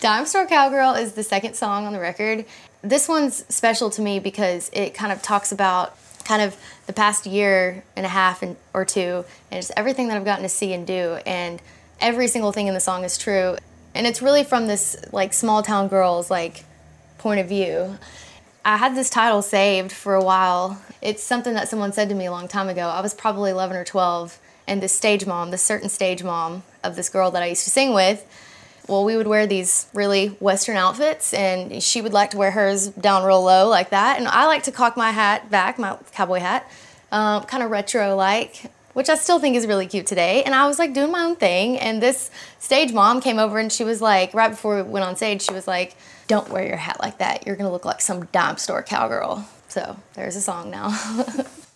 Dime Store Cowgirl is the second song on the record. This one's special to me because it kind of talks about kind of the past year and a half or two, and just everything that I've gotten to see and do, and every single thing in the song is true. And it's really from this like small town girl's like point of view. I had this title saved for a while. It's something that someone said to me a long time ago. I was probably 11 or 12, and this certain stage mom of this girl that I used to sing with, well, we would wear these really Western outfits, and she would like to wear hers down real low like that, and I like to cock my hat back, my cowboy hat, kind of retro-like, which I still think is really cute today. And I was like doing my own thing, and this stage mom came over, and she was like, right before we went on stage, she was like, "Don't wear your hat like that. You're gonna look like some dime store cowgirl." So there's a song now.